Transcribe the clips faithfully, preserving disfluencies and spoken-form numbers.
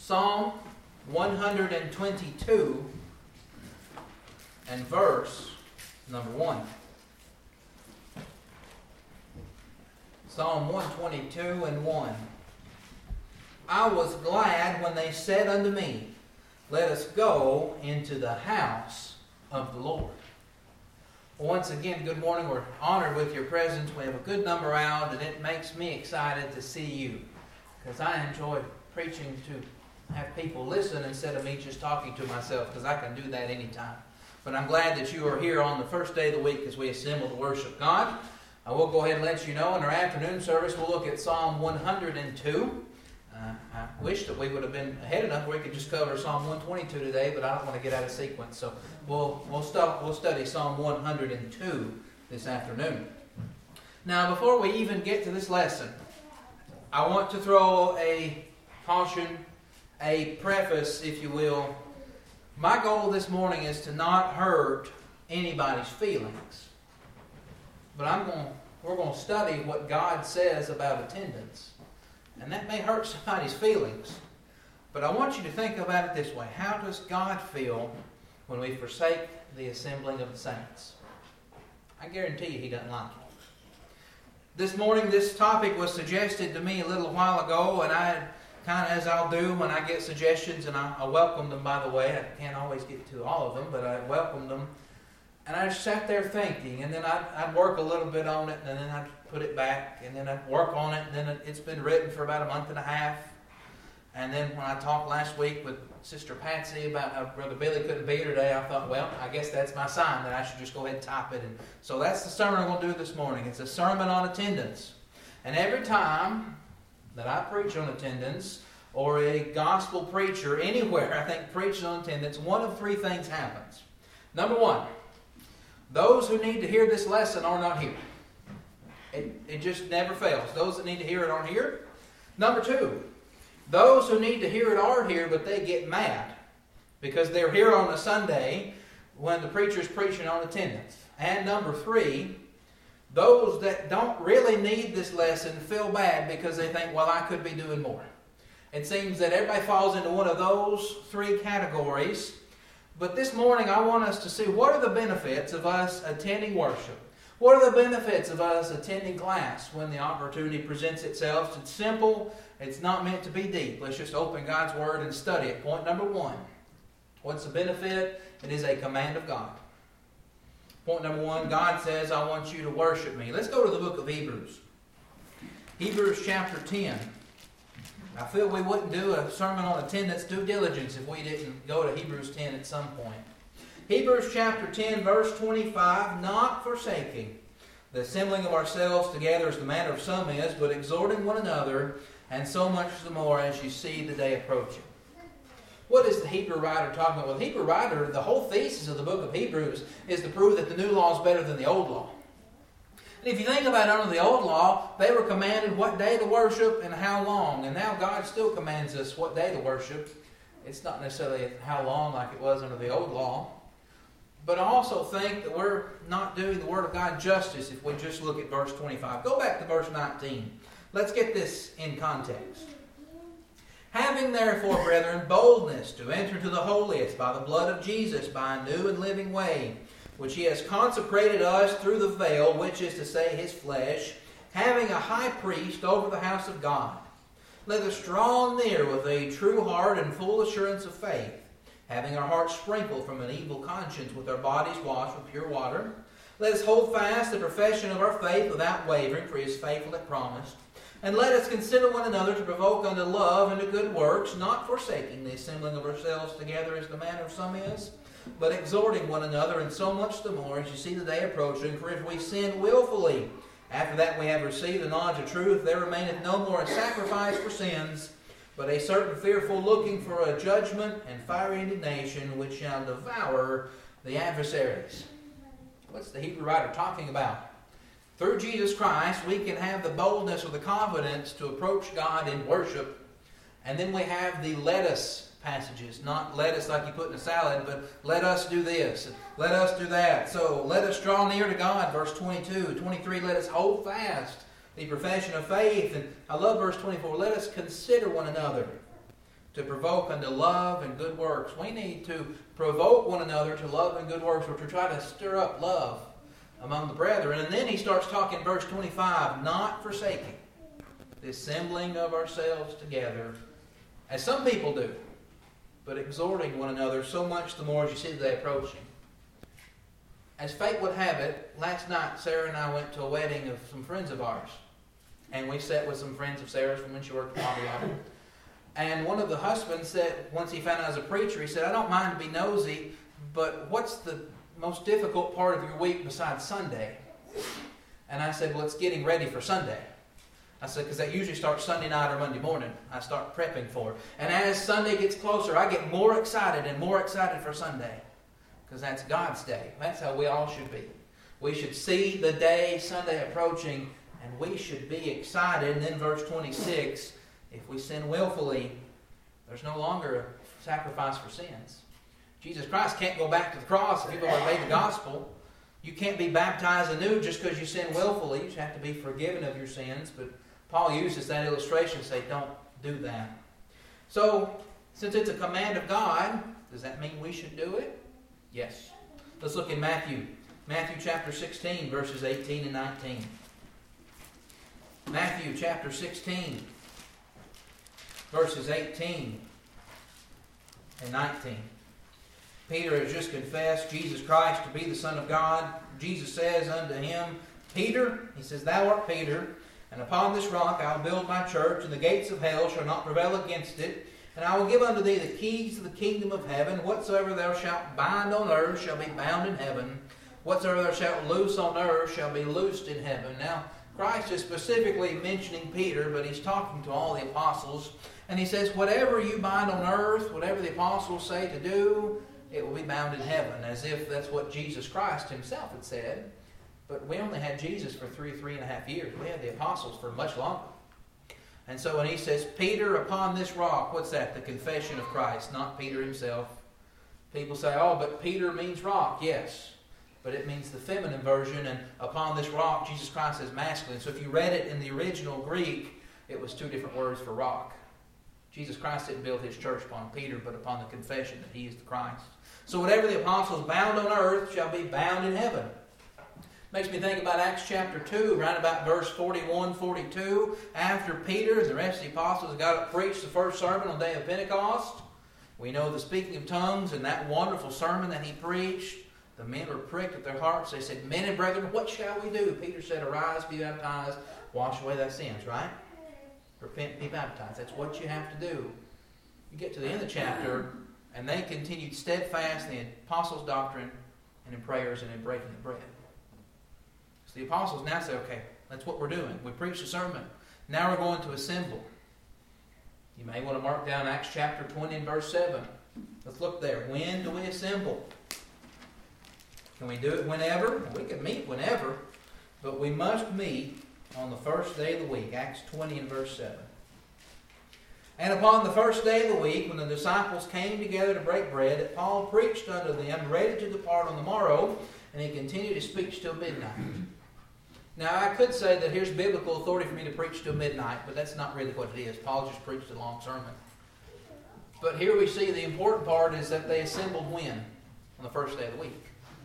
Psalm one hundred twenty-two and verse number one. Psalm one twenty-two and one. I was glad when they said unto me, let us go into the house of the Lord. Well, once again, good morning. We're honored with your presence. We have a good number out, and it makes me excited to see you, because I enjoy preaching to have people listen instead of me just talking to myself, because I can do that anytime. But I'm glad that you are here on the first day of the week as we assemble to worship God. I will go ahead and let you know in our afternoon service we'll look at Psalm one hundred two. Uh, I wish that we would have been ahead enough where we could just cover Psalm one twenty-two today, but I don't want to get out of sequence. So we'll we'll stop. We'll study Psalm one hundred two this afternoon. Now, before we even get to this lesson, I want to throw a caution, a preface, if you will. My goal this morning is to not hurt anybody's feelings, but I'm going. We're going to study what God says about attendance. And that may hurt somebody's feelings. But I want you to think about it this way. How does God feel when we forsake the assembling of the saints? I guarantee you He doesn't like it. This morning this topic was suggested to me a little while ago, and I, kind of as I'll do when I get suggestions, and I, I welcome them, by the way. I can't always get to all of them, but I welcome them. And I just sat there thinking, and then I'd, I'd work a little bit on it, and then I'd put it back, and then I'd work on it, and then it, it's been written for about a month and a half. And then when I talked last week with Sister Patsy about how Brother Billy couldn't be here today, I thought, well, I guess that's my sign that I should just go ahead and type it. And so that's the sermon I'm going to do this morning. It's a sermon on attendance. And every time that I preach on attendance, or a gospel preacher anywhere, I think, preaches on attendance, one of three things happens. Number one, those who need to hear this lesson are not here. It, it just never fails. Those that need to hear it aren't here. Number two, those who need to hear it are here, but they get mad because they're here on a Sunday when the preacher's preaching on attendance. And number three, those that don't really need this lesson feel bad because they think, well, I could be doing more. It seems that everybody falls into one of those three categories. But this morning I want us to see what are the benefits of us attending worship. What are the benefits of us attending class when the opportunity presents itself? It's simple. It's not meant to be deep. Let's just open God's Word and study it. Point number one. What's the benefit? It is a command of God. Point number one, God says, I want you to worship me. Let's go to the book of Hebrews. Hebrews chapter ten. I feel we wouldn't do a sermon on attendance due diligence if we didn't go to Hebrews ten at some point. Hebrews chapter ten, verse twenty-five, not forsaking the assembling of ourselves together as the manner of some is, but exhorting one another, and so much the more as you see the day approaching. What is the Hebrew writer talking about? Well, the Hebrew writer, the whole thesis of the book of Hebrews is to prove that the new law is better than the old law. And if you think about it, under the old law, they were commanded what day to worship and how long. And now God still commands us what day to worship. It's not necessarily how long like it was under the old law. But I also think that we're not doing the Word of God justice if we just look at verse twenty-five. Go back to verse nineteen. Let's get this in context. Having therefore, brethren, boldness to enter into the holiest by the blood of Jesus, by a new and living way, which He has consecrated us through the veil, which is to say His flesh, having a high priest over the house of God. Let us draw near with a true heart and full assurance of faith, having our hearts sprinkled from an evil conscience, with our bodies washed with pure water. Let us hold fast the profession of our faith without wavering, for He is faithful that promised. And let us consider one another to provoke unto love and to good works, not forsaking the assembling of ourselves together as the manner of some is, but exhorting one another, and so much the more as you see the day approaching. For if we sin willfully, after that we have received the knowledge of truth, there remaineth no more a sacrifice for sins, but a certain fearful looking for a judgment and fiery indignation, which shall devour the adversaries. What's the Hebrew writer talking about? Through Jesus Christ, we can have the boldness or the confidence to approach God in worship. And then we have the let us passages. Not let us like you put in a salad, but let us do this. Let us do that. So let us draw near to God, verse twenty-two. twenty-three, let us hold fast the profession of faith. And I love verse twenty-four. Let us consider one another to provoke unto love and good works. We need to provoke one another to love and good works, or to try to stir up love among the brethren. And then he starts talking, verse twenty-five, not forsaking the assembling of ourselves together, as some people do, but exhorting one another, so much the more as you see the day approaching. As fate would have it, last night Sarah and I went to a wedding of some friends of ours. And we sat with some friends of Sarah's from when she worked at Bobby. And one of the husbands said, once he found out I was a preacher, he said, I don't mind to be nosy, but what's the most difficult part of your week besides Sunday? And I said, well, it's getting ready for Sunday. I said, because that usually starts Sunday night or Monday morning. I start prepping for it. And as Sunday gets closer, I get more excited and more excited for Sunday. Because that's God's day. That's how we all should be. We should see the day Sunday approaching, and we should be excited. And then verse twenty-six, if we sin willfully, there's no longer a sacrifice for sins. Jesus Christ can't go back to the cross if you've obeyed the gospel. You can't be baptized anew just because you sin willfully. You have to be forgiven of your sins. But Paul uses that illustration to say, don't do that. So, since it's a command of God, does that mean we should do it? Yes. Let's look in Matthew. Matthew chapter sixteen, verses eighteen and nineteen. Matthew chapter sixteen, verses eighteen and nineteen. Peter has just confessed Jesus Christ to be the Son of God. Jesus says unto him, Peter, he says, thou art Peter, and upon this rock I will build my church, and the gates of hell shall not prevail against it. And I will give unto thee the keys of the kingdom of heaven. Whatsoever thou shalt bind on earth shall be bound in heaven. Whatsoever thou shalt loose on earth shall be loosed in heaven. Now, Christ is specifically mentioning Peter, but he's talking to all the apostles. And he says, whatever you bind on earth, whatever the apostles say to do, it will be bound in heaven, as if that's what Jesus Christ himself had said. But we only had Jesus for three, three and a half years. We had the apostles for much longer. And so when he says, Peter upon this rock, what's that? The confession of Christ, not Peter himself. People say, oh, but Peter means rock. Yes, but it means the feminine version, and upon this rock, Jesus Christ is masculine. So if you read it in the original Greek, it was two different words for rock. Jesus Christ didn't build his church upon Peter, but upon the confession that he is the Christ. So whatever the apostles bound on earth shall be bound in heaven. Makes me think about Acts chapter two, right about verse forty-one, forty-two. After Peter and the rest of the apostles got up and preached the first sermon on the day of Pentecost, we know the speaking of tongues and that wonderful sermon that he preached. The men were pricked at their hearts. They said, men and brethren, what shall we do? Peter said, arise, be baptized, wash away thy sins, right? Repent, be baptized. That's what you have to do. You get to the end of the chapter, and they continued steadfast in the apostles' doctrine and in prayers and in breaking the bread. So the apostles now say, okay, that's what we're doing. We preached a sermon. Now we're going to assemble. You may want to mark down Acts chapter twenty and verse seven. Let's look there. When do we assemble? Can we do it whenever? We can meet whenever, but we must meet on the first day of the week. Acts twenty and verse seven. And upon the first day of the week, when the disciples came together to break bread, that Paul preached unto them, ready to depart on the morrow, and he continued his speech till midnight. Now, I could say that here's biblical authority for me to preach till midnight, but that's not really what it is. Paul just preached a long sermon. But here we see the important part is that they assembled when? On the first day of the week.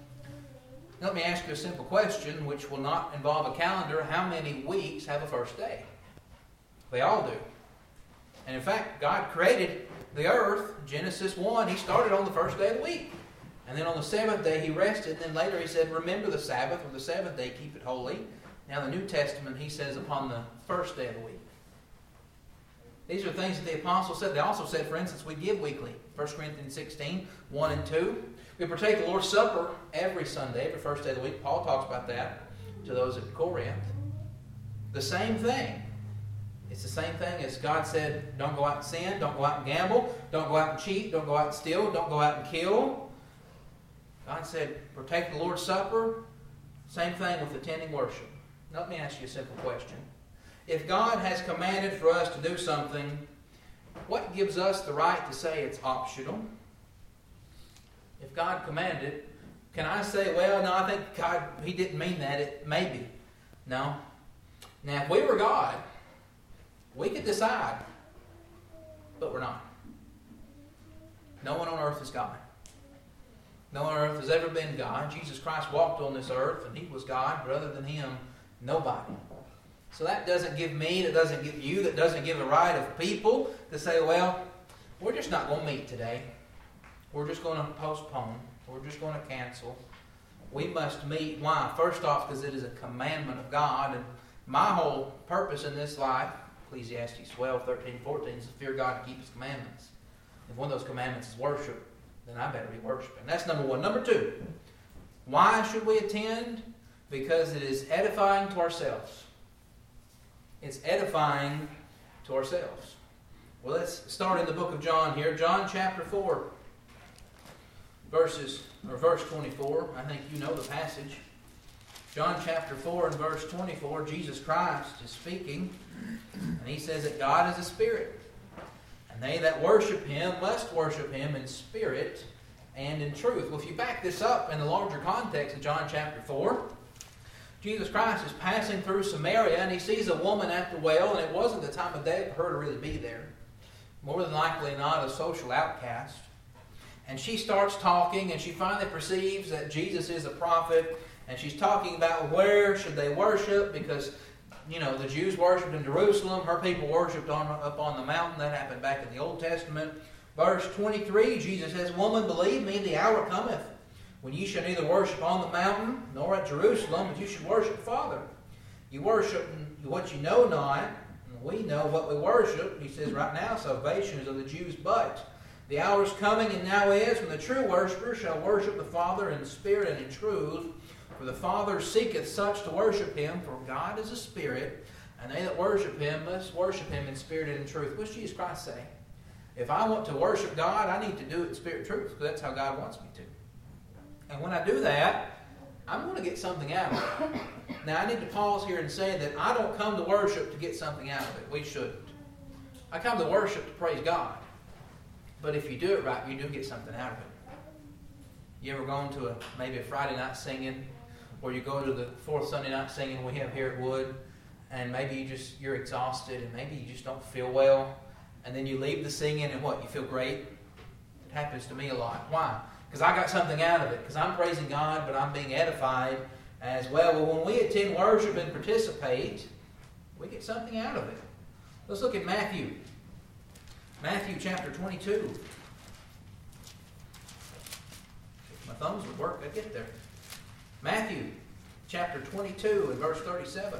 Let me ask you a simple question, which will not involve a calendar. How many weeks have a first day? They all do. And in fact, God created the earth, Genesis one, he started on the first day of the week. And then on the seventh day he rested. And then later he said, remember the Sabbath, or the seventh day, keep it holy. Now the New Testament, he says, upon the first day of the week. These are things that the apostles said. They also said, for instance, we give weekly. First Corinthians sixteen, one and two. We partake the Lord's Supper every Sunday, every first day of the week. Paul talks about that to those at Corinth. The same thing. It's the same thing as God said, don't go out and sin, don't go out and gamble, don't go out and cheat, don't go out and steal, don't go out and kill. God said, partake the Lord's Supper. Same thing with attending worship. Now, let me ask you a simple question. If God has commanded for us to do something, what gives us the right to say it's optional? If God commanded it, can I say, well, no, I think God, He didn't mean that. It maybe. No. Now, if we were God, we could decide, but we're not. No one on earth is God. No one on earth has ever been God. Jesus Christ walked on this earth, and He was God, but other than Him, nobody. So that doesn't give me, that doesn't give you, that doesn't give a right of people to say, well, we're just not going to meet today. We're just going to postpone. We're just going to cancel. We must meet. Why? First off, because it is a commandment of God. And my whole purpose in this life, Ecclesiastes twelve, thirteen, fourteen, is to fear God and keep His commandments. If one of those commandments is worship, then I better be worshiping. That's number one. Number two, why should we attend? Because it is edifying to ourselves. It's edifying to ourselves. Well, let's start in the book of John here. John chapter four, verses, or verse twenty-four. I think you know the passage. John chapter four and verse twenty-four, Jesus Christ is speaking, and He says that God is a spirit, and they that worship Him must worship Him in spirit and in truth. Well, if you back this up in the larger context of John chapter four, Jesus Christ is passing through Samaria, and He sees a woman at the well, and it wasn't the time of day for her to really be there. More than likely not a social outcast. And she starts talking, and she finally perceives that Jesus is a prophet, and she's talking about where should they worship, because, you know, the Jews worshipped in Jerusalem, her people worshipped on, up on the mountain. That happened back in the Old Testament. Verse twenty-three, Jesus says, "Woman, believe me, the hour cometh, when ye shall neither worship on the mountain, nor at Jerusalem, but you should worship the Father. You worship what you know not, and we know what we worship." He says, right now, salvation is of the Jews, but the hour is coming, and now is, when the true worshiper shall worship the Father in spirit and in truth. For the Father seeketh such to worship Him, for God is a spirit, and they that worship Him must worship Him in spirit and in truth. What's Jesus Christ say? If I want to worship God, I need to do it in spirit and truth, because that's how God wants me to. And when I do that, I'm going to get something out of it. Now, I need to pause here and say that I don't come to worship to get something out of it. We shouldn't. I come to worship to praise God. But if you do it right, you do get something out of it. You ever gone to a maybe a Friday night singing, or you go to the fourth Sunday night singing we have here at Wood, and maybe you just you're exhausted, and maybe you just don't feel well, and then you leave the singing, and what? You feel great? It happens to me a lot. Why? Because I got something out of it. Because I'm praising God, but I'm being edified as well. Well, when we attend worship and participate, we get something out of it. Let's look at Matthew. Matthew chapter twenty-two. If my thumbs would work, I'd get there. Matthew chapter twenty-two and verse thirty-seven.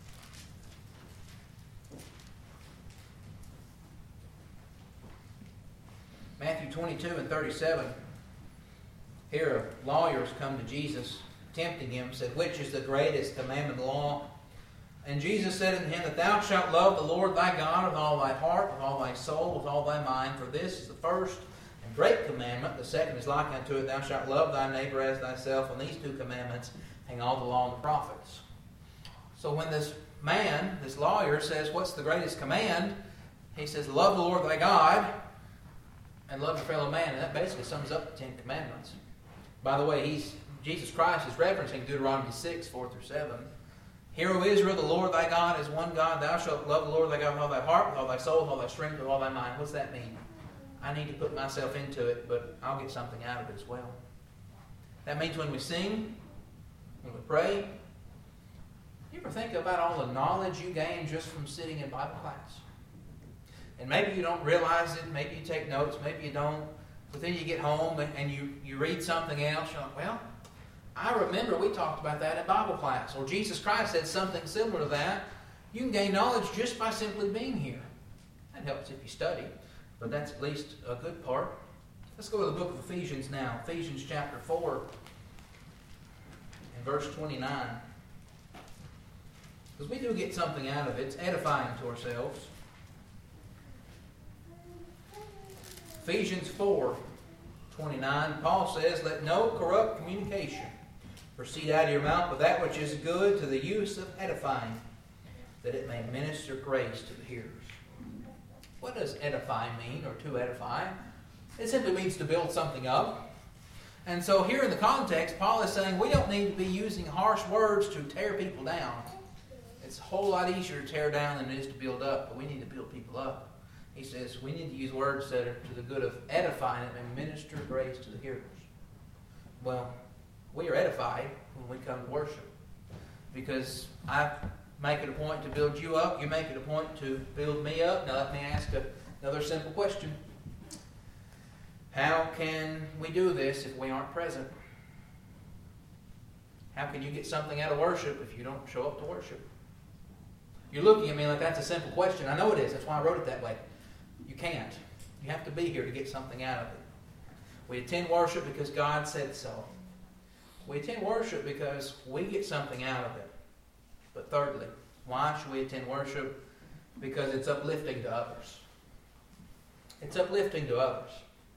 Matthew twenty-two and thirty-seven. Here lawyers come to Jesus, tempting Him, said, "Which is the greatest commandment of the law?" And Jesus said unto him, "That thou shalt love the Lord thy God with all thy heart, with all thy soul, with all thy mind. For this is the first and great commandment. The second is like unto it, thou shalt love thy neighbor as thyself. On these two commandments hang all the law and the prophets." So when this man, this lawyer, says, "What's the greatest command?" he says, "Love the Lord thy God and love your fellow man." And that basically sums up the Ten Commandments. By the way, he's Jesus Christ is referencing Deuteronomy six, four through seven. "Hear, O Israel, the Lord thy God is one God. Thou shalt love the Lord thy God with all thy heart, with all thy soul, with all thy strength, with all thy mind." What's that mean? I need to put myself into it, but I'll get something out of it as well. That means when we sing, when we pray, you ever think about all the knowledge you gain just from sitting in Bible class? And maybe you don't realize it, maybe you take notes, maybe you don't, but then you get home and you, you read something else, you're like, well, I remember we talked about that in Bible class. Or Jesus Christ said something similar to that. You can gain knowledge just by simply being here. That helps if you study, but that's at least a good part. Let's go to the book of Ephesians now. Ephesians chapter four and verse twenty-nine. Because we do get something out of it. It's edifying to ourselves. Ephesians four twenty-nine, Paul says, "Let no corrupt communication proceed out of your mouth, but that which is good to the use of edifying, that it may minister grace to the hearers." What does edify mean, or to edify? It simply means to build something up. And so here in the context, Paul is saying we don't need to be using harsh words to tear people down. It's a whole lot easier to tear down than it is to build up, but we need to build people up. He says we need to use words that are to the good of edifying and minister grace to the hearers. Well, we are edified when we come to worship, because I make it a point to build you up, you make it a point to build me up. Now let me ask a, another simple question. How can we do this if we aren't present? How can you get something out of worship if you don't show up to worship? You're looking at me like that's a simple question. I know it is. That's why I wrote it that way. You can't. You have to be here to get something out of it. We attend worship because God said so. We attend worship because we get something out of it. But thirdly, why should we attend worship? Because it's uplifting to others. It's uplifting to others.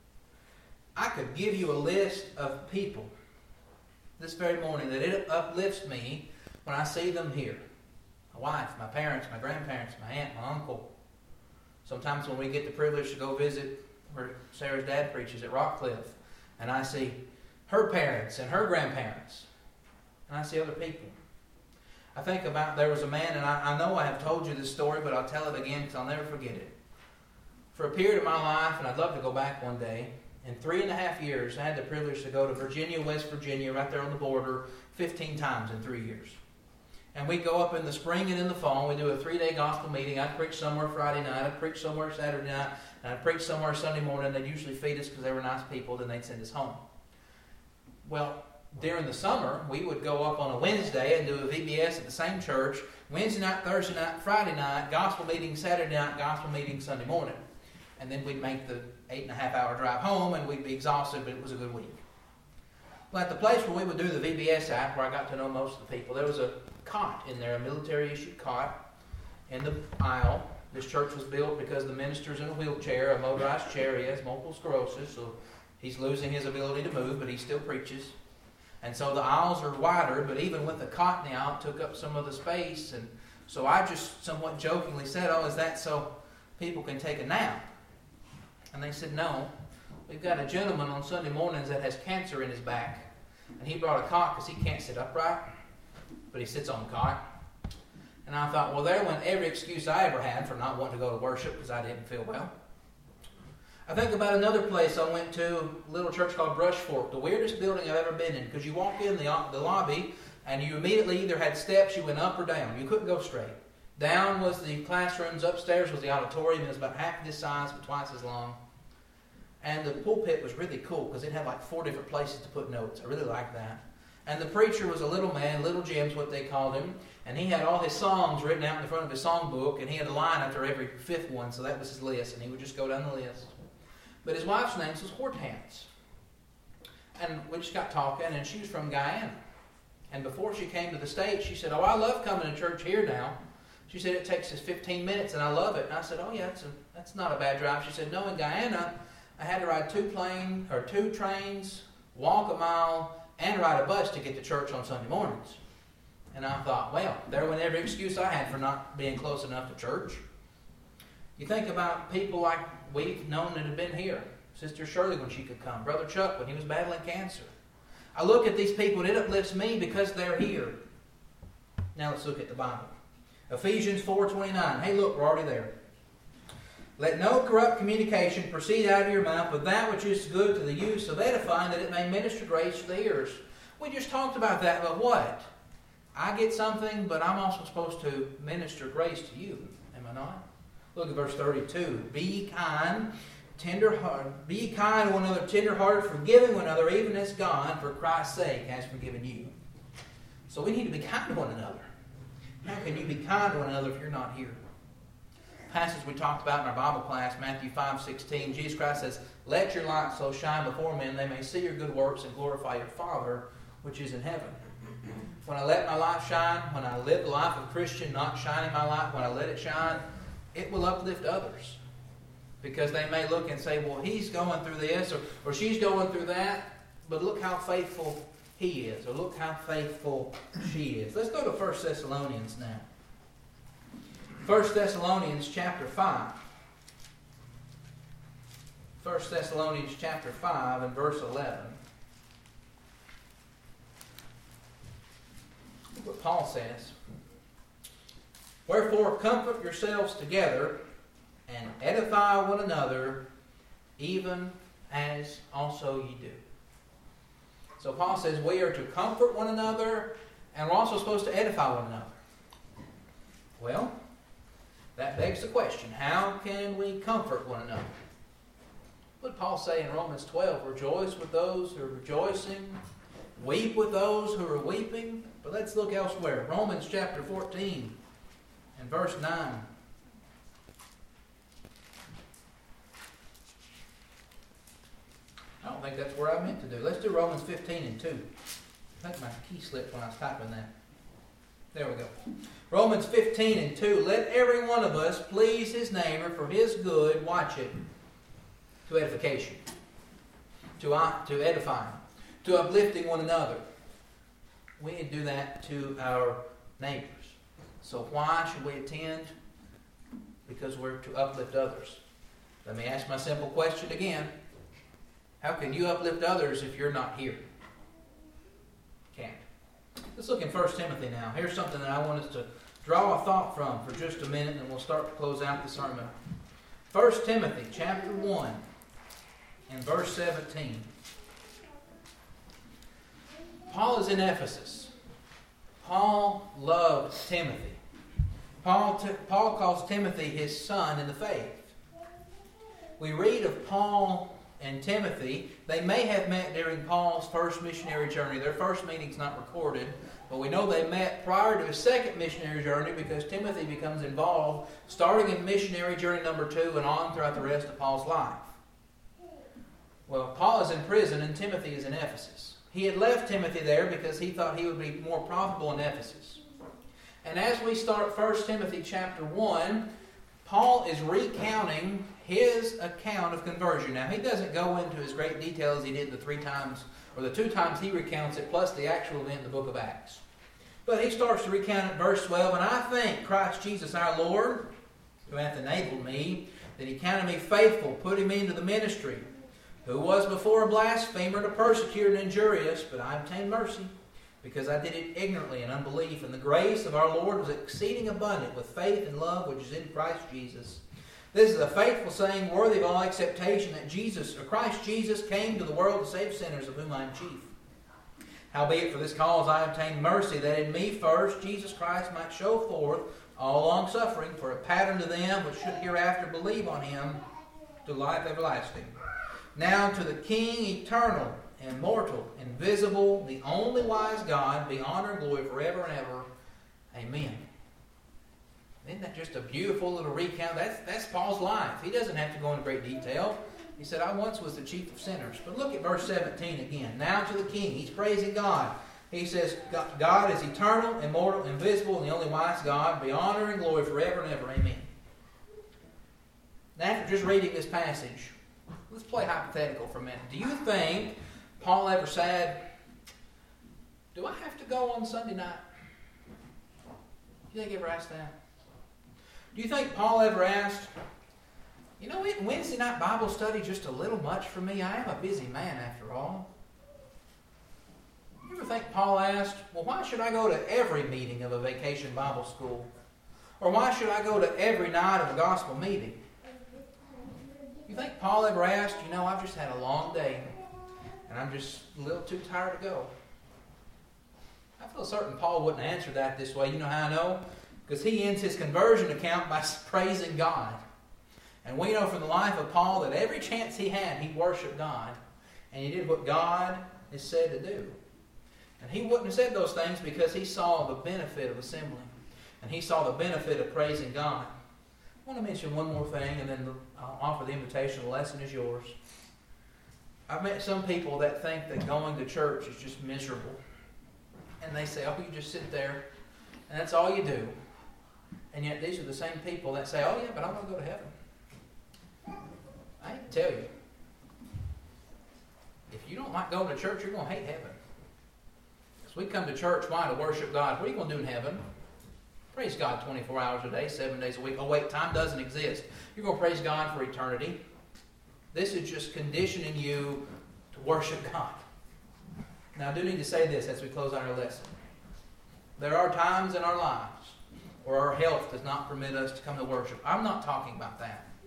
I could give you a list of people this very morning that it uplifts me when I see them here. My wife, my parents, my grandparents, my aunt, my uncle. Sometimes when we get the privilege to go visit where Sarah's dad preaches at Rockcliffe, and I see her parents and her grandparents, and I see other people. I think about, there was a man, and I, I know I have told you this story, but I'll tell it again because I'll never forget it. For a period of my life, and I'd love to go back one day, in three and a half years, I had the privilege to go to Virginia, West Virginia, right there on the border, fifteen times in three years. And we go up in the spring and in the fall. We do a three-day gospel meeting. I'd preach somewhere Friday night. I'd preach somewhere Saturday night. And I'd preach somewhere Sunday morning. They'd usually feed us because they were nice people. Then they'd send us home. Well, during the summer, we would go up on a Wednesday and do a V B S at the same church. Wednesday night, Thursday night, Friday night, gospel meeting Saturday night, gospel meeting Sunday morning. And then we'd make the eight and a half hour drive home, and we'd be exhausted, but it was a good week. Well, at the place where we would do the V B S at, where I got to know most of the people, there was a cot in there, a military-issued cot in the aisle. This church was built because the minister's in a wheelchair, a motorized chair. He has multiple sclerosis, so he's losing his ability to move, but he still preaches. And so the aisles are wider, but even with the cot in the aisle, it took up some of the space. And so I just somewhat jokingly said, oh, is that so people can take a nap? And they said, no. We've got a gentleman on Sunday mornings that has cancer in his back. And he brought a cot because he can't sit upright, but he sits on the cot. And I thought, well, there went every excuse I ever had for not wanting to go to worship because I didn't feel well. I think about another place I went to, a little church called Brush Fork, the weirdest building I've ever been in, because you walk in the, the lobby and you immediately either had steps, you went up or down. You couldn't go straight. Down was the classrooms, upstairs was the auditorium. It was about half this size but twice as long. And the pulpit was really cool because it had like four different places to put notes. I really liked that. And the preacher was a little man, Little Jim's what they called him, and he had all his songs written out in the front of his songbook, and he had a line after every fifth one, so that was his list, and he would just go down the list. But his wife's name was Hortense. And we just got talking, and she was from Guyana. And before she came to the States, she said, oh, I love coming to church here now. She said, it takes us fifteen minutes, and I love it. And I said, oh, yeah, that's, a, that's not a bad drive. She said, no, in Guyana, I had to ride two plane or two trains, walk a mile, and ride a bus to get to church on Sunday mornings. And I thought, well, there went every excuse I had for not being close enough to church. You think about people like we've known that have been here. Sister Shirley when she could come. Brother Chuck when he was battling cancer. I look at these people and it uplifts me because they're here. Now let's look at the Bible. Ephesians four twenty-nine. Hey, look, we're already there. Let no corrupt communication proceed out of your mouth, but that which is good to the use of edifying, that it may minister grace to the hearers. We just talked about that, but what? I get something, but I'm also supposed to minister grace to you. Am I not? Look at verse thirty-two. Be ye kind, tender-hearted. Be ye kind to one another, tender-hearted, forgiving one another, even as God, for Christ's sake, has forgiven you. So we need to be kind to one another. How can you be kind to one another if you're not here? Passage we talked about in our Bible class, Matthew five sixteen, Jesus Christ says, let your light so shine before men, they may see your good works and glorify your Father, which is in heaven. When I let my light shine, when I live the life of a Christian, not shining my light, when I let it shine, it will uplift others. Because they may look and say, well, he's going through this, or, or she's going through that, but look how faithful he is, or look how faithful she is. Let's go to First Thessalonians now. First Thessalonians chapter five. First Thessalonians chapter five and verse eleven. Look what Paul says. Wherefore comfort yourselves together and edify one another, even as also ye do. So Paul says we are to comfort one another, and we're also supposed to edify one another. Well, that begs the question, how can we comfort one another? What did Paul say in Romans twelve? Rejoice with those who are rejoicing, weep with those who are weeping. But let's look elsewhere. Romans chapter fourteen and verse nine. I don't think that's where I meant to do. Let's do Romans fifteen and two. I think my key slipped when I was typing that. There we go. Romans fifteen and two. Let every one of us please his neighbor for his good. Watch it. To edification. To, uh, to edifying. To uplifting one another. We need to do that to our neighbors. So why should we attend? Because we're to uplift others. Let me ask my simple question again. How can you uplift others if you're not here? Can't. Let's look in First Timothy now. Here's something that I want us to draw a thought from for just a minute, and we'll start to close out the sermon. First Timothy chapter one and verse seventeen. Paul is in Ephesus. Paul loved Timothy. Paul, t- Paul calls Timothy his son in the faith. We read of Paul and Timothy. They may have met during Paul's first missionary journey. Their first meeting's not recorded, but we know they met prior to his second missionary journey because Timothy becomes involved starting in missionary journey number two and on throughout the rest of Paul's life. Well, Paul is in prison and Timothy is in Ephesus. He had left Timothy there because he thought he would be more profitable in Ephesus. And as we start First Timothy chapter one, Paul is recounting his account of conversion. Now, he doesn't go into as great detail as he did the three times, or the two times he recounts it, plus the actual event in the book of Acts. But he starts to recount it, verse twelve, and I thank Christ Jesus our Lord, who hath enabled me, that he counted me faithful, putting me into the ministry, who was before a blasphemer and a persecutor and injurious, but I obtained mercy, because I did it ignorantly in unbelief, and the grace of our Lord was exceeding abundant with faith and love which is in Christ Jesus. This is a faithful saying, worthy of all acceptation, that Jesus, or Christ Jesus, came to the world to save sinners, of whom I am chief. Howbeit for this cause I obtained mercy, that in me first Jesus Christ might show forth all longsuffering, for a pattern to them which should hereafter believe on him to life everlasting. Now to the King eternal, immortal, invisible, the only wise God, be honor and glory forever and ever. Amen. Isn't that just a beautiful little recount? That's, that's Paul's life. He doesn't have to go into great detail. He said, I once was the chief of sinners. But look at verse seventeen again. Now to the King. He's praising God. He says, God is eternal, immortal, invisible, and the only wise God, be honor and glory forever and ever. Amen. Now, after just reading this passage, let's play hypothetical for a minute. Do you think Paul ever said, do I have to go on Sunday night? Do you think he ever asked that? Do you think Paul ever asked, you know, isn't Wednesday night Bible study just a little much for me? I am a busy man after all. You ever think Paul asked, well, why should I go to every meeting of a vacation Bible school? Or why should I go to every night of a gospel meeting? You think Paul ever asked, you know, I've just had a long day and I'm just a little too tired to go? I feel certain Paul wouldn't answer that this way. You know how I know? Because he ends his conversion account by praising God. And we know from the life of Paul that every chance he had, he worshiped God. And he did what God is said to do. And he wouldn't have said those things because he saw the benefit of assembling. And he saw the benefit of praising God. I want to mention one more thing, and then I'll offer the invitation. The lesson is yours. I've met some people that think that going to church is just miserable. And they say, oh, you just sit there, and that's all you do. And yet these are the same people that say, oh yeah, but I want to go to heaven. I hate to tell you, if you don't like going to church, you're going to hate heaven. Because we come to church, why? To worship God. What are you going to do in heaven? Praise God twenty-four hours a day, seven days a week. Oh wait, time doesn't exist. You're going to praise God for eternity. This is just conditioning you to worship God. Now I do need to say this as we close out our lesson. There are times in our lives where our health does not permit us to come to worship. I'm not talking about that.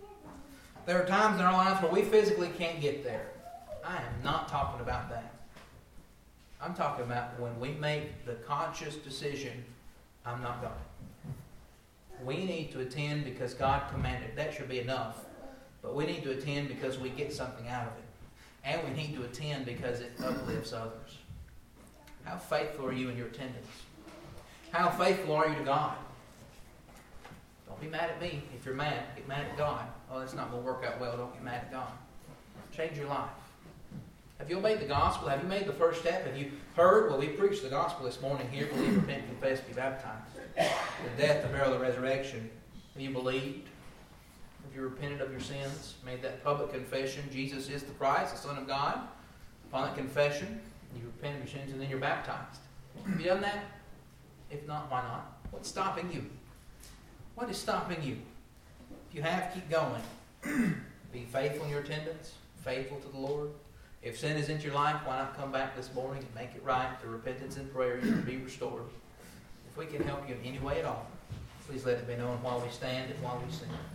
There are times in our lives where we physically can't get there. I am not talking about that. I'm talking about when we make the conscious decision, I'm not going. We need to attend because God commanded. That should be enough. But we need to attend because we get something out of it. And we need to attend because it uplifts others. How faithful are you in your attendance? How faithful are you to God? Don't be mad at me. If you're mad, get mad at God. Oh, that's not going to work out well. Don't get mad at God. Change your life. Have you obeyed the gospel? Have you made the first step? Have you heard? Well, we preached the gospel this morning here. Believe, repent, confess, be baptized. The death, the burial, the resurrection. Have you believed? Have you repented of your sins? Made that public confession? Jesus is the Christ, the Son of God. Upon that confession, you repent of your sins and then you're baptized. Have you done that? If not, why not? What's stopping you? What is stopping you? If you have, keep going. Be faithful in your attendance. Faithful to the Lord. If sin is in your life, why not come back this morning and make it right through repentance and prayer? You can be restored. If we can help you in any way at all, please let it be known while we stand and while we sing.